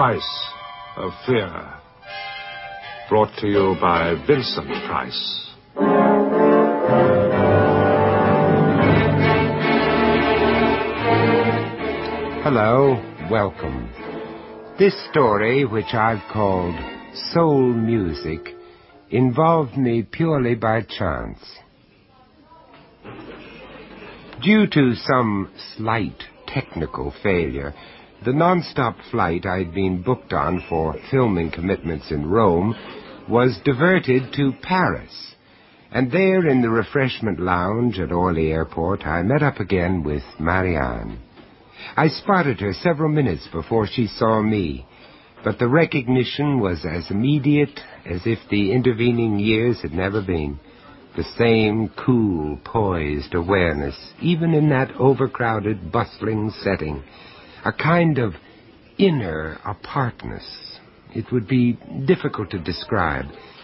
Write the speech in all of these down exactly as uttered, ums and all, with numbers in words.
Price of Fear. Brought to you by Vincent Price. Hello, welcome. This story, which I've called Soul Music, involved me purely by chance. Due to some slight technical failure, the non-stop flight I'd been booked on for filming commitments in Rome was diverted to Paris. And there in the refreshment lounge at Orly Airport, I met up again with Marianne. I spotted her several minutes before she saw me, but the recognition was as immediate as if the intervening years had never been. The same cool, poised awareness, even in that overcrowded, bustling setting. A kind of inner apartness. It would be difficult to describe.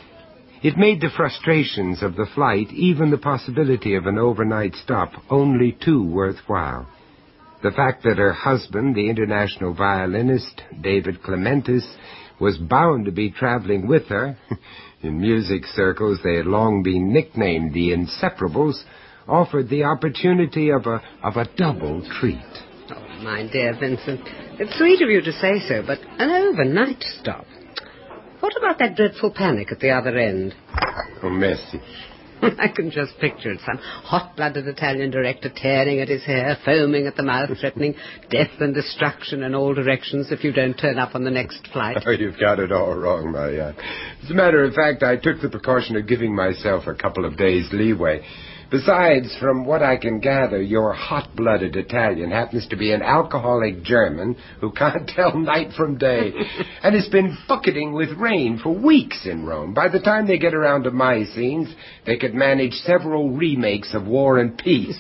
It made the frustrations of the flight, even the possibility of an overnight stop, only too worthwhile. The fact that her husband, the international violinist, David Clementis, was bound to be traveling with her, in music circles they had long been nicknamed the Inseparables, offered the opportunity of a, of a double treat. Oh, my dear Vincent, it's sweet of you to say so, but an overnight stop. What about that dreadful panic at the other end? Oh, merci. I can just picture it, some hot-blooded Italian director tearing at his hair, foaming at the mouth, threatening death and destruction in all directions if you don't turn up on the next flight. Oh, you've got it all wrong, Marianne. As a matter of fact, I took the precaution of giving myself a couple of days' leeway. Besides, from what I can gather, your hot-blooded Italian happens to be an alcoholic German who can't tell night from day and has been bucketing with rain for weeks in Rome. By the time they get around to my scenes, they could manage several remakes of War and Peace.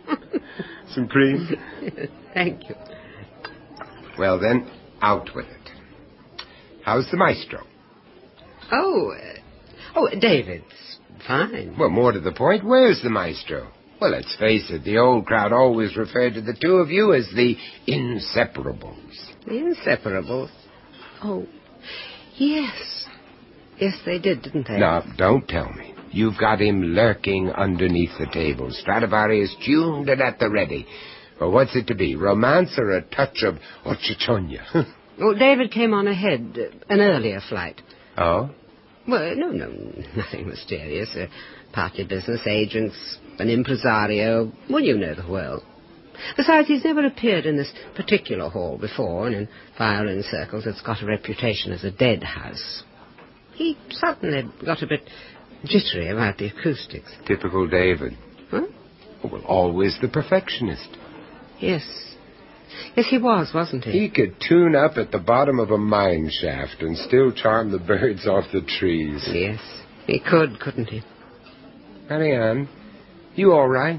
Some cream? Thank you. Well, then, out with it. How's the maestro? Oh, uh, oh, David's fine. Well, more to the point, where's the maestro? Well, let's face it, the old crowd always referred to the two of you as the Inseparables. The Inseparables? Oh, yes. Yes, they did, didn't they? No, don't tell me. You've got him lurking underneath the table. Stradivarius tuned and at the ready. Well, what's it to be, romance or a touch of Occhichogna? Well, David came on ahead, uh, an earlier flight. Oh? Well, no, no, nothing mysterious. Uh, partly business agents, an impresario. Well, you know the world. Besides, he's never appeared in this particular hall before, and in violin circles it's got a reputation as a dead house. He suddenly got a bit jittery about the acoustics. Typical David. Huh? Oh, well, always the perfectionist. Yes. Yes, he was, wasn't he? He could tune up at the bottom of a mine shaft and still charm the birds off the trees. Yes, he could, couldn't he? Marianne, you all right?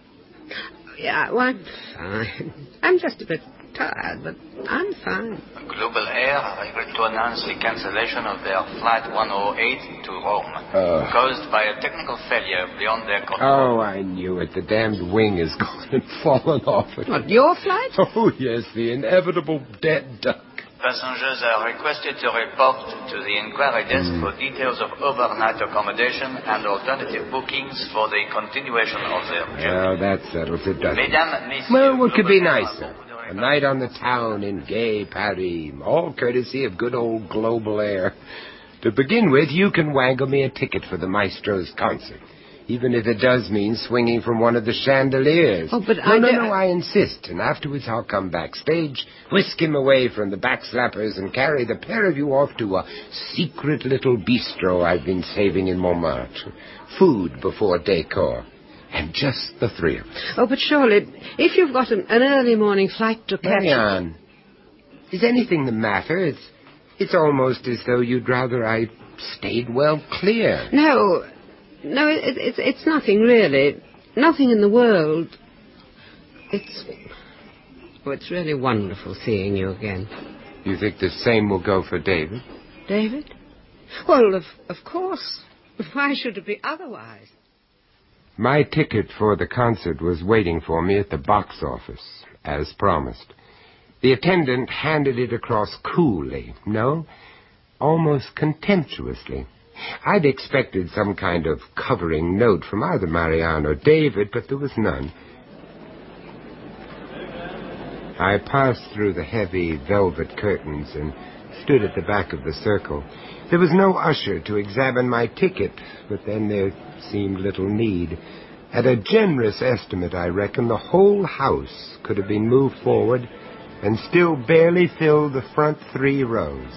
Yeah, well, I'm fine. I'm just a bit tired, but I'm fine. Global Air regret to announce the cancellation of their Flight one oh eight to Rome, uh, caused by a technical failure beyond their control. Oh, I knew it. The damned wing is gone and fallen off it. What, your flight? Oh, yes, the inevitable dead duck. Passengers are requested to report to the inquiry desk mm. for details of overnight accommodation and alternative bookings for the continuation of their journey. Well, that settles it, doesn't it? Mesdames, Well, what could be nicer? A night on the town in gay Paris, all courtesy of good old Global Air. To begin with, you can wangle me a ticket for the maestro's concert, even if it does mean swinging from one of the chandeliers. Oh, but no, I... No, do- no, I insist, and afterwards I'll come backstage, whisk him away from the backslappers, and carry the pair of you off to a secret little bistro I've been saving in Montmartre. Food before decor. And just the three of us. Oh, but surely, if you've got an, an early morning flight to catch... Marianne, is anything the matter? It's, it's almost as though you'd rather I stayed well clear. No, no, it, it's it's nothing really. Nothing in the world. It's... Oh, it's really wonderful seeing you again. You think the same will go for David? David? Well, of, of course. Why should it be otherwise? My ticket for the concert was waiting for me at the box office, as promised. The attendant handed it across coolly. No, almost contemptuously. I'd expected some kind of covering note from either Marianne or David, but there was none. I passed through the heavy velvet curtains and stood at the back of the circle. There was no usher to examine my ticket, but then there seemed little need. At a generous estimate, I reckon, the whole house could have been moved forward and still barely filled the front three rows.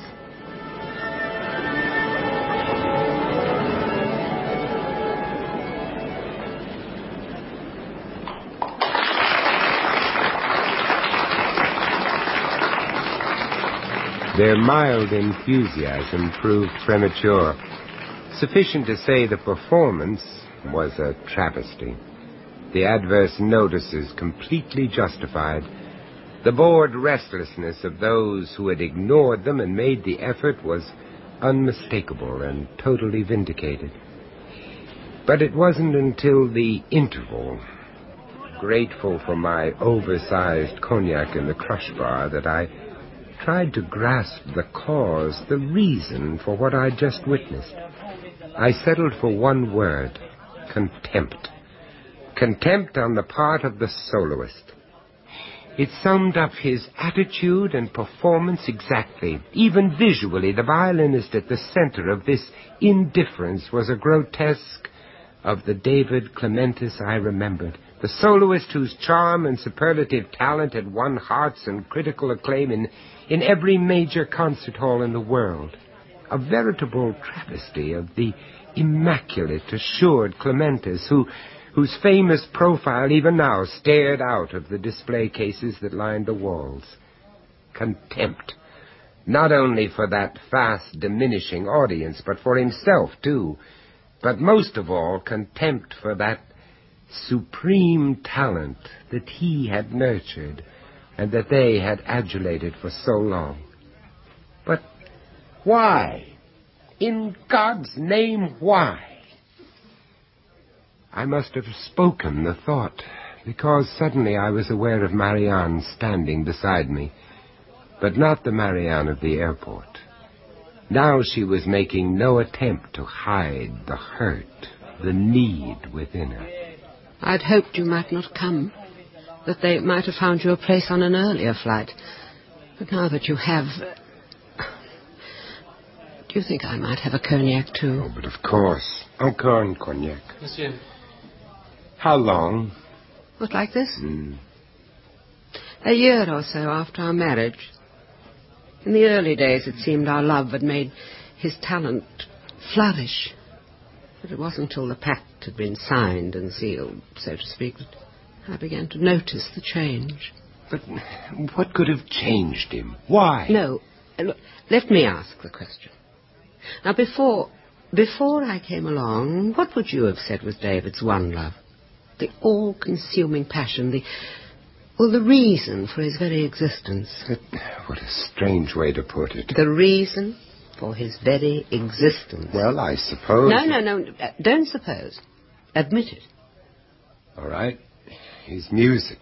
Their mild enthusiasm proved premature. Sufficient to say the performance was a travesty. The adverse notices completely justified. The bored restlessness of those who had ignored them and made the effort was unmistakable and totally vindicated. But it wasn't until the interval, grateful for my oversized cognac in the crush bar, that I tried to grasp the cause, the reason for what I'd just witnessed. I settled for one word: contempt. Contempt on the part of the soloist. It summed up his attitude and performance exactly. Even visually, the violinist at the center of this indifference was a grotesque of the David Clementis I remembered. The soloist whose charm and superlative talent had won hearts and critical acclaim in, in every major concert hall in the world. A veritable travesty of the immaculate, assured Clementis, who, whose famous profile even now stared out of the display cases that lined the walls. Contempt. Not only for that fast diminishing audience, but for himself, too. But most of all, contempt for that supreme talent that he had nurtured and that they had adulated for so long. But why? In God's name, why? I must have spoken the thought, because suddenly I was aware of Marianne standing beside me, but not the Marianne of the airport. Now she was making no attempt to hide the hurt, the need within her. I'd hoped you might not come, that they might have found you a place on an earlier flight. But now that you have... Do you think I might have a cognac, too? Oh, but of course. Encore un cognac. Monsieur. How long? What, like this? Mm. A year or so after our marriage. In the early days, it seemed our love had made his talent flourish. But it wasn't until the pact had been signed and sealed, so to speak, that I began to notice the change. But what could have changed him? Why? No. Look, let me ask the question. Now, before, before I came along, what would you have said was David's one love? The all-consuming passion, the... well, the reason for his very existence. What a strange way to put it. The reason for his very existence. Well, I suppose... No, no, no. Uh, don't suppose. Admit it. All right. His music.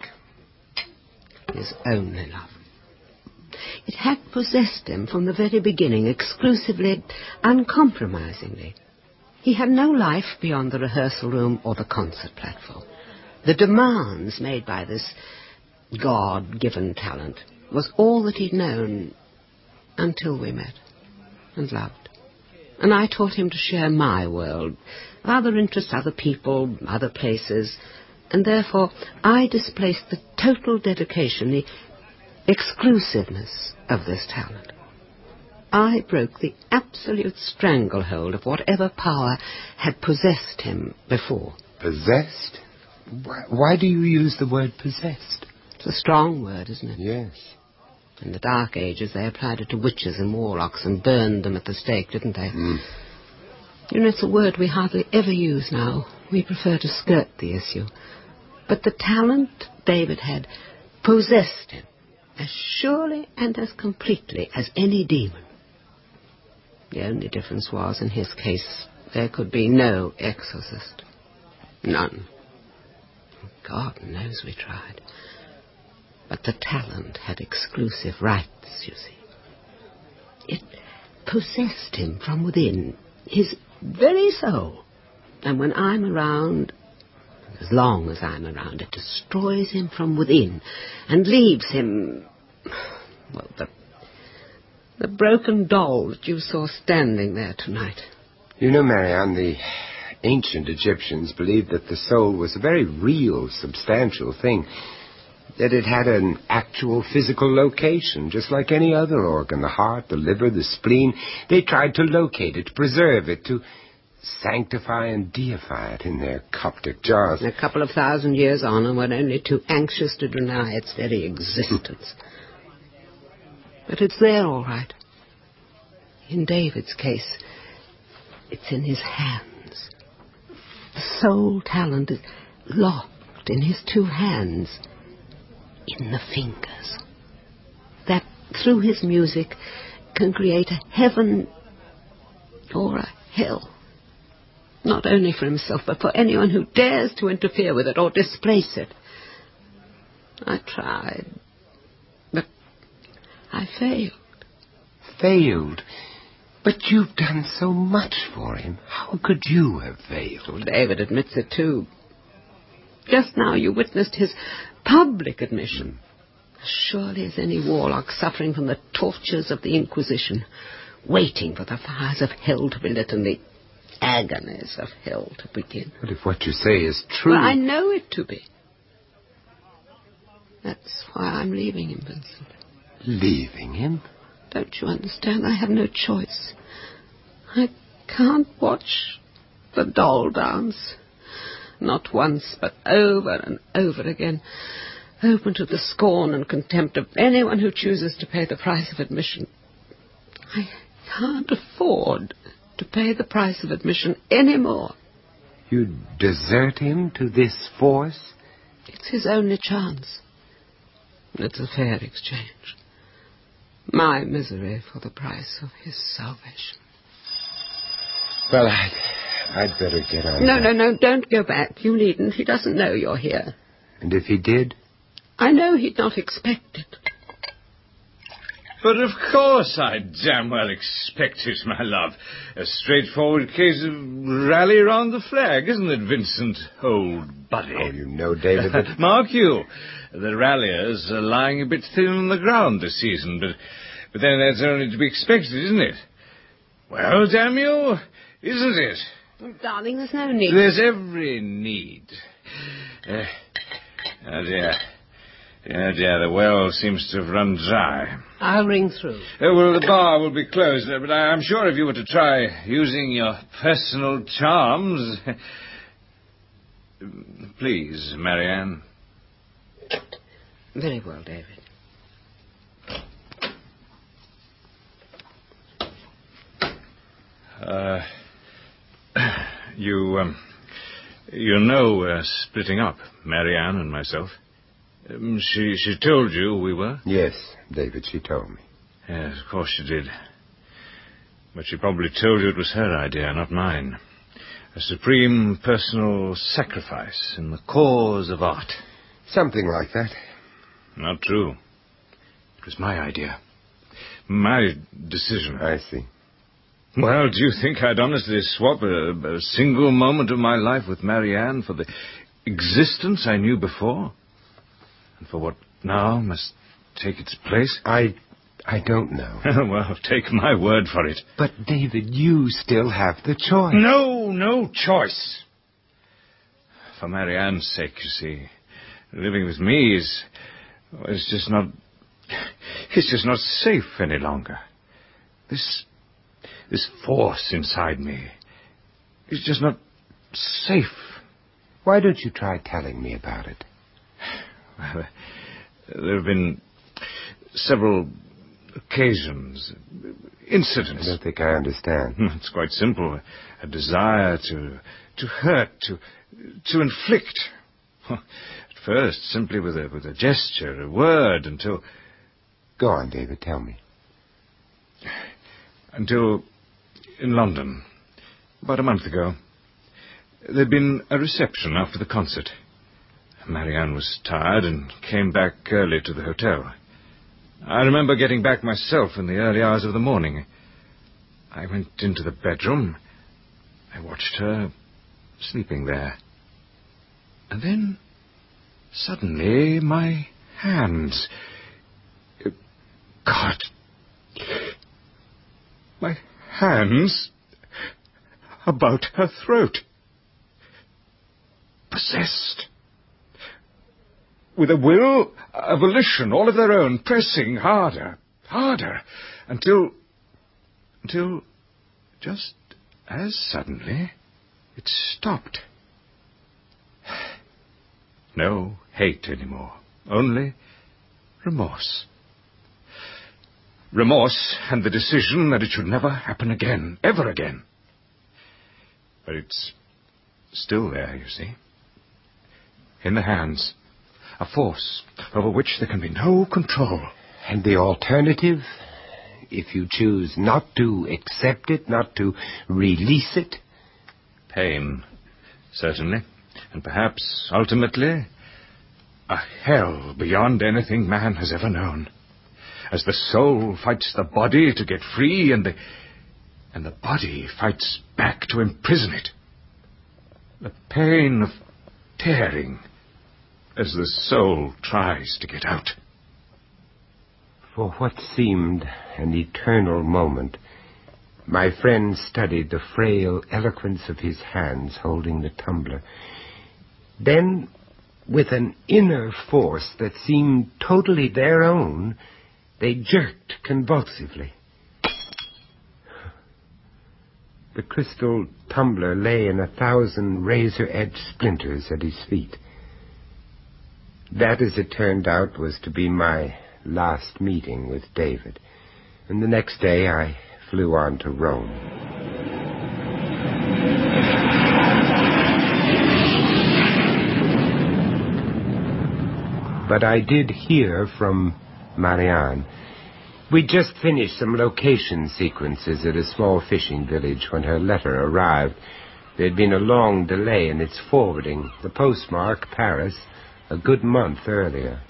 His only love. It had possessed him from the very beginning, exclusively, uncompromisingly. He had no life beyond the rehearsal room or the concert platform. The demands made by this God-given talent was all that he'd known until we met and loved. And I taught him to share my world, other interests, other people, other places, and therefore I displaced the total dedication, the exclusiveness of this talent. I broke the absolute stranglehold of whatever power had possessed him before. Possessed? Why, why do you use the word possessed? It's a strong word, isn't it? Yes. In the Dark Ages, they applied it to witches and warlocks and burned them at the stake, didn't they? Mm. You know, it's a word we hardly ever use now. We prefer to skirt the issue. But the talent David had possessed him as surely and as completely as any demon. The only difference was, in his case, there could be no exorcist. None. God knows we tried. But the talent had exclusive rights, you see. It possessed him from within, his very soul. And when I'm around, as long as I'm around, it destroys him from within and leaves him, well, the, the broken doll that you saw standing there tonight. You know, Marianne, the ancient Egyptians believed that the soul was a very real, substantial thing, that it had an actual physical location, just like any other organ, the heart, the liver, the spleen. They tried to locate it, to preserve it, to sanctify and deify it in their Coptic jars. A couple of thousand years on, and we're only too anxious to deny its very existence. But it's there, all right. In David's case, it's in his hands. The soul talent is locked in his two hands, in the fingers, that through his music can create a heaven or a hell, not only for himself, but for anyone who dares to interfere with it or displace it. I tried, but I failed. Failed? But you've done so much for him. How could you have failed? Well, David admits it too. Just now you witnessed his public admission. As surely as any warlock suffering from the tortures of the Inquisition, waiting for the fires of hell to be lit and the agonies of hell to begin. But if what you say is true... Well, I know it to be. That's why I'm leaving him, Vincent. Leaving him? Don't you understand? I have no choice. I can't watch the doll dance. Not once, but over and over again, open to the scorn and contempt of anyone who chooses to pay the price of admission. I can't afford to pay the price of admission any more. You desert him to this force? It's his only chance. It's a fair exchange. My misery for the price of his salvation. Well, I'd, I'd better get on. No, back. no, no, don't go back. You needn't. He doesn't know you're here. And if he did? I know he'd not expect it. But of course I damn well expect it, my love. A straightforward case of rally round the flag, isn't it, Vincent, old buddy? Oh, you know, David, that... Mark you, the ralliers are lying a bit thin on the ground this season, but, but then that's only to be expected, isn't it? Well, damn you, isn't it? Oh, darling, there's no need. There's every need. Uh, oh, dear. Oh, dear, the well seems to have run dry. I'll ring through. Uh, well, the bar will be closed, uh, but I'm sure if you were to try using your personal charms... Please, Marianne. Very well, David. Uh, you, um, you know we're splitting up, Marianne and myself. Um, she, she told you we were? Yes, David, she told me. Yes, of course she did. But she probably told you it was her idea, not mine. A supreme personal sacrifice in the cause of art. Something like that. Not true. It was my idea. My decision. I see. Well, do you think I'd honestly swap a, a single moment of my life with Marianne for the existence I knew before? And for what now must take its place? I... I don't know. Well, take my word for it. But, David, you still have the choice. No, no choice. For Marianne's sake, you see. Living with me is... It's just not... It's just not safe any longer. This... This force inside me is just not safe. Why don't you try telling me about it? Well, there have been several occasions, incidents. I don't think I understand. It's quite simple. A desire to to hurt, to to inflict. At first, simply with a with a gesture, a word, until... Go on, David, tell me. Until, in London, about a month ago, there'd been a reception after the concert. Marianne was tired and came back early to the hotel. I remember getting back myself in the early hours of the morning. I went into the bedroom. I watched her sleeping there. And then, suddenly, my hands... God! My hands about her throat. Possessed. With a will, a volition, all of their own, pressing harder, harder, until... until, just as suddenly, it stopped. No hate anymore, only remorse. Remorse and the decision that it should never happen again, ever again. But it's still there, you see. In the hands. A force over which there can be no control. And the alternative? If you choose not to accept it, not to release it? Pain, certainly. And perhaps, ultimately, a hell beyond anything man has ever known. As the soul fights the body to get free, and the, and the body fights back to imprison it. The pain of tearing as the soul tries to get out. For what seemed an eternal moment, my friend studied the frail eloquence of his hands holding the tumbler. Then, with an inner force that seemed totally their own, they jerked convulsively. The crystal tumbler lay in a thousand razor-edged splinters at his feet. That, as it turned out, was to be my last meeting with David. And the next day I flew on to Rome. But I did hear from Marianne. We'd just finished some location sequences at a small fishing village when her letter arrived. There'd been a long delay in its forwarding. The postmark, Paris, a good month earlier.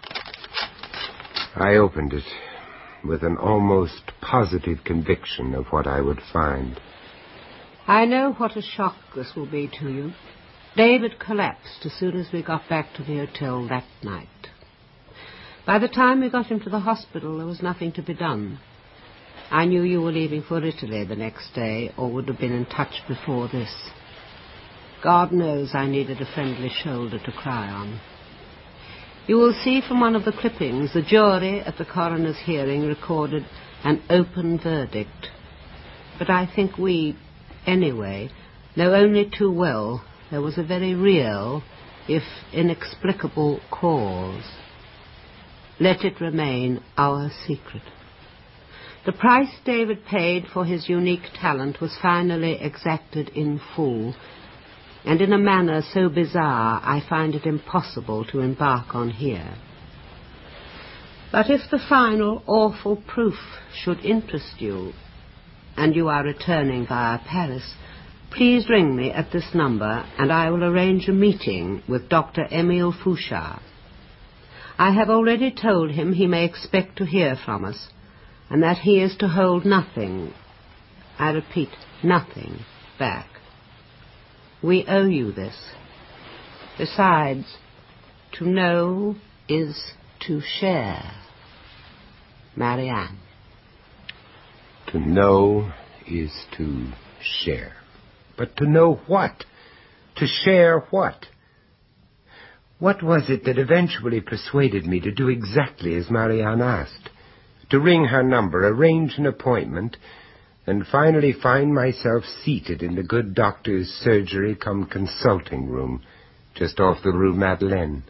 I opened it with an almost positive conviction of what I would find. I know what a shock this will be to you. David collapsed as soon as we got back to the hotel that night. By the time we got him to the hospital, there was nothing to be done. I knew you were leaving for Italy the next day, or would have been in touch before this. God knows I needed a friendly shoulder to cry on. You will see from one of the clippings, the jury at the coroner's hearing recorded an open verdict. But I think we, anyway, know only too well there was a very real, if inexplicable, cause. Let it remain our secret. The price David paid for his unique talent was finally exacted in full, and in a manner so bizarre I find it impossible to embark on here. But if the final awful proof should interest you, and you are returning via Paris, please ring me at this number, and I will arrange a meeting with Doctor Emile Fouchard. I have already told him he may expect to hear from us, and that he is to hold nothing, I repeat, nothing, back. We owe you this. Besides, to know is to share. Marianne. To know is to share. But to know what? To share what? What was it that eventually persuaded me to do exactly as Marianne asked? To ring her number, arrange an appointment, and finally find myself seated in the good doctor's surgery cum consulting room just off the Rue Madeleine.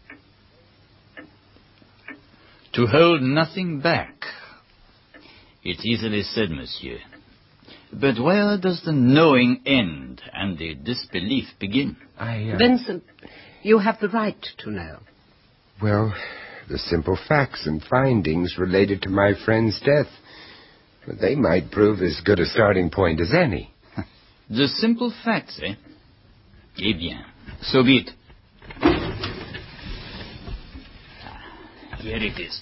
To hold nothing back. It's easily said, monsieur. But where does the knowing end and the disbelief begin? I, uh... Vincent, you have the right to know. Well, the simple facts and findings related to my friend's death. They might prove as good a starting point as any. The simple facts, eh? Eh bien, so be it. Here it is.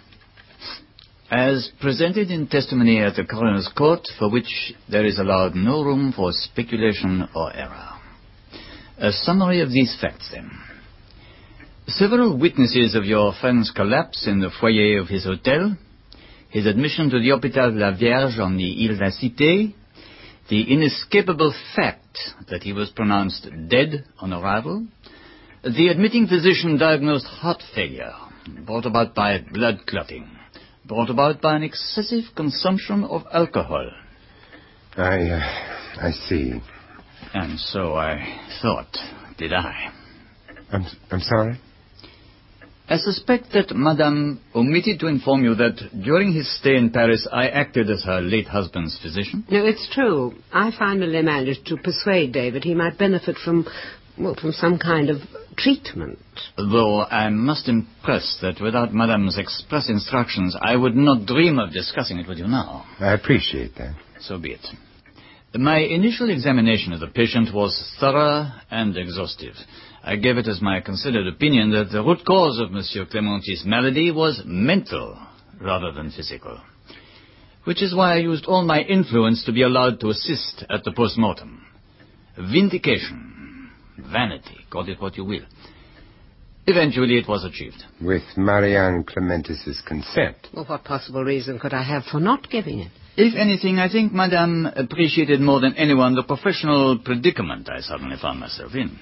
As presented in testimony at the coroner's court, for which there is allowed no room for speculation or error. A summary of these facts, then. Several witnesses of your friend's collapse in the foyer of his hotel, his admission to the Hôpital de la Vierge on the Ile de la Cité, the inescapable fact that he was pronounced dead on arrival, the admitting physician diagnosed heart failure, brought about by blood clotting, brought about by an excessive consumption of alcohol. I, uh, I see. And so I thought, did I? I'm, I'm sorry? I suspect that Madame omitted to inform you that during his stay in Paris, I acted as her late husband's physician. No, it's true. I finally managed to persuade David he might benefit from, well, from some kind of treatment. Though I must impress that without Madame's express instructions, I would not dream of discussing it with you now. I appreciate that. So be it. My initial examination of the patient was thorough and exhaustive. I gave it as my considered opinion that the root cause of Monsieur Clementi's malady was mental rather than physical, which is why I used all my influence to be allowed to assist at the post-mortem. Vindication, vanity, call it what you will. Eventually it was achieved. With Marianne Clementis's consent. Well, what possible reason could I have for not giving it? If anything, I think Madame appreciated more than anyone the professional predicament I suddenly found myself in.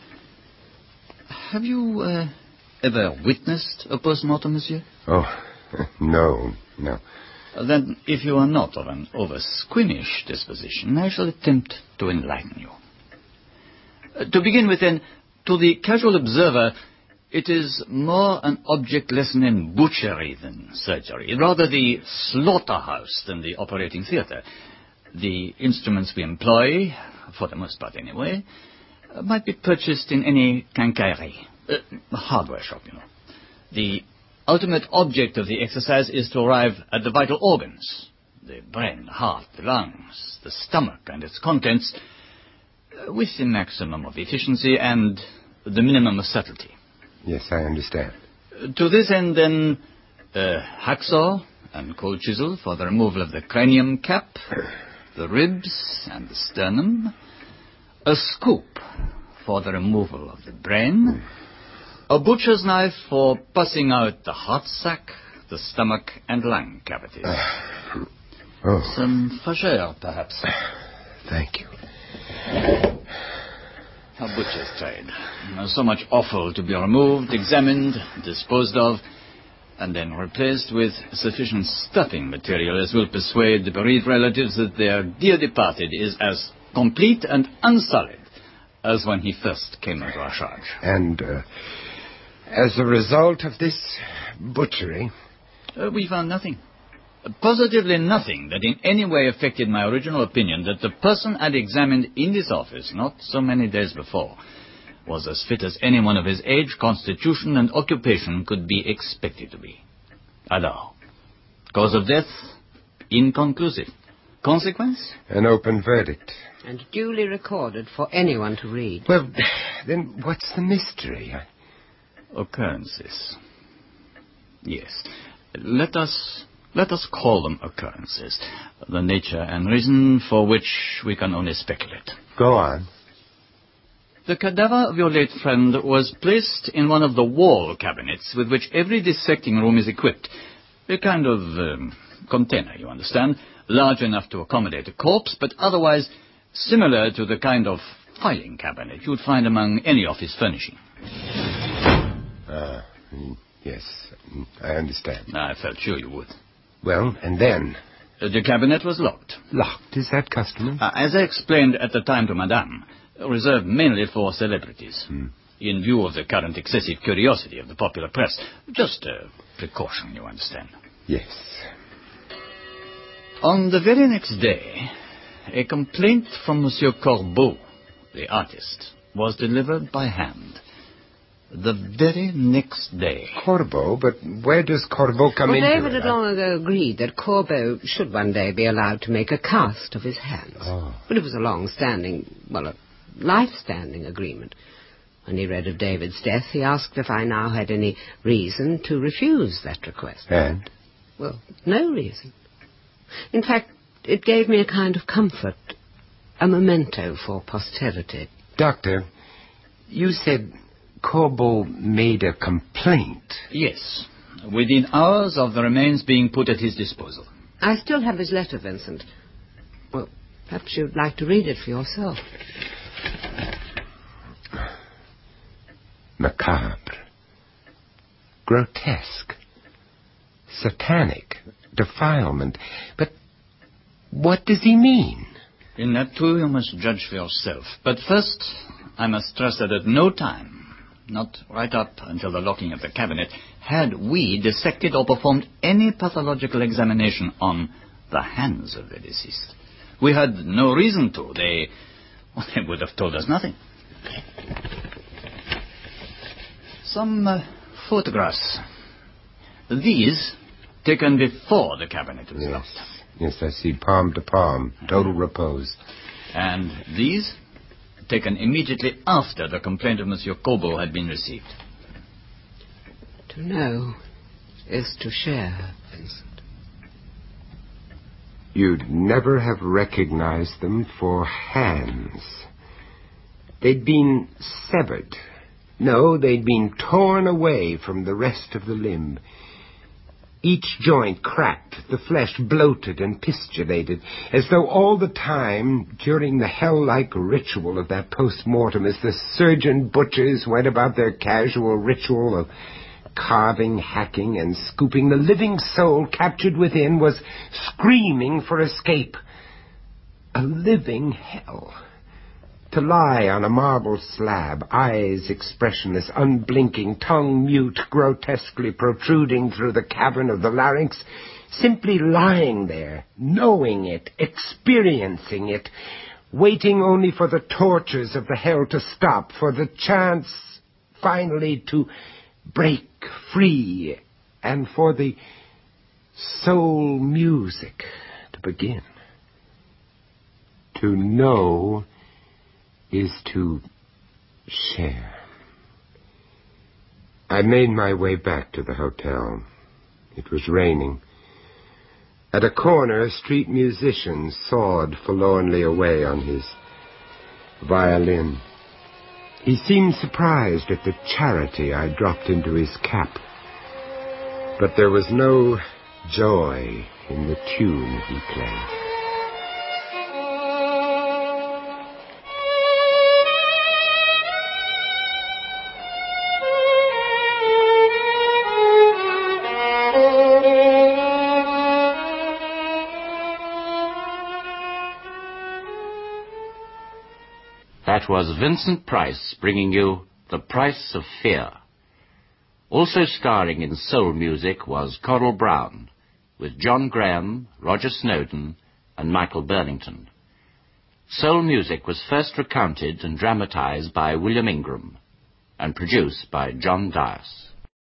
Have you uh, ever witnessed a post-mortem, monsieur? Oh, no, no. Then, if you are not of an over-squeamish disposition, I shall attempt to enlighten you. Uh, to begin with, then, to the casual observer, it is more an object lesson in butchery than surgery, rather the slaughterhouse than the operating theatre. The instruments we employ, for the most part anyway, uh, might be purchased in any quincaillerie, uh, hardware shop, you know. The ultimate object of the exercise is to arrive at the vital organs, the brain, heart, the lungs, the stomach and its contents, uh, with the maximum of efficiency and the minimum of subtlety. Yes, I understand. To this end, then, a hacksaw and cold chisel for the removal of the cranium cap, the ribs and the sternum, a scoop for the removal of the brain, a butcher's knife for passing out the heart sac, the stomach and lung cavities. Uh, oh. Some fageur, perhaps. Thank you. A butcher's trade. So much offal to be removed, examined, disposed of, and then replaced with sufficient stuffing material as will persuade the bereaved relatives that their dear departed is as complete and unsullied as when he first came into our charge. And uh, as a result of this butchery? Uh, we found nothing. Positively nothing that in any way affected my original opinion that the person I'd examined in this office not so many days before was as fit as anyone of his age, constitution, and occupation could be expected to be. Alors, cause of death, inconclusive. Consequence? An open verdict. And duly recorded for anyone to read. Well, then what's the mystery? Occurrences. Yes. Let us... Let us call them occurrences, the nature and reason for which we can only speculate. Go on. The cadaver of your late friend was placed in one of the wall cabinets with which every dissecting room is equipped. A kind of um, container, you understand, large enough to accommodate a corpse, but otherwise similar to the kind of filing cabinet you'd find among any office furnishing. Ah, uh, yes, I understand. I felt sure you would. Well, and then? Uh, the cabinet was locked. Locked? Is that customary? Uh, as I explained at the time to Madame, reserved mainly for celebrities, hmm. in view of the current excessive curiosity of the popular press. Just a precaution, you understand. Yes. On the very next day, a complaint from Monsieur Corbeau, the artist, was delivered by hand. The very next day. Corbeau? But where does Corbeau come well, into David it? had long ago agreed that Corbeau should one day be allowed to make a cast of his hands. Oh. But it was a long-standing, well, a life-standing agreement. When he read of David's death, he asked if I now had any reason to refuse that request. And? Well, no reason. In fact, it gave me a kind of comfort, a memento for posterity. Doctor, you said Corbel made a complaint. Yes, within hours of the remains being put at his disposal. I still have his letter, Vincent. Well, perhaps you'd like to read it for yourself. Macabre. Grotesque. Satanic. Defilement. But what does he mean? In that too you must judge for yourself. But first, I must stress that at no time, not right up until the locking of the cabinet, had we dissected or performed any pathological examination on the hands of the deceased. We had no reason to. They, well, they would have told us nothing. Some uh, photographs. These, taken before the cabinet was Yes. locked. Yes, I see palm to palm. Total repose. And these, taken immediately after the complaint of Monsieur Corbel had been received. To know is to share, Vincent. You'd never have recognized them for hands. They'd been severed. No, they'd been torn away from the rest of the limb. Each joint cracked, the flesh bloated and pistulated, as though all the time, during the hell-like ritual of that post-mortem, as the surgeon butchers went about their casual ritual of carving, hacking, and scooping, the living soul captured within was screaming for escape. A living hell. To lie on a marble slab, eyes expressionless, unblinking, tongue mute, grotesquely protruding through the cavern of the larynx, simply lying there, knowing it, experiencing it, waiting only for the tortures of the hell to stop, for the chance finally to break free, and for the soul music to begin. To know is to share. I made my way back to the hotel. It was raining. At a corner, a street musician sawed forlornly away on his violin. He seemed surprised at the charity I dropped into his cap. But there was no joy in the tune he played. That was Vincent Price bringing you The Price of Fear. Also starring in soul music was Coral Brown, with John Graham, Roger Snowden, and Michael Burnington. Soul music was first recounted and dramatized by William Ingram, and produced by John Dias.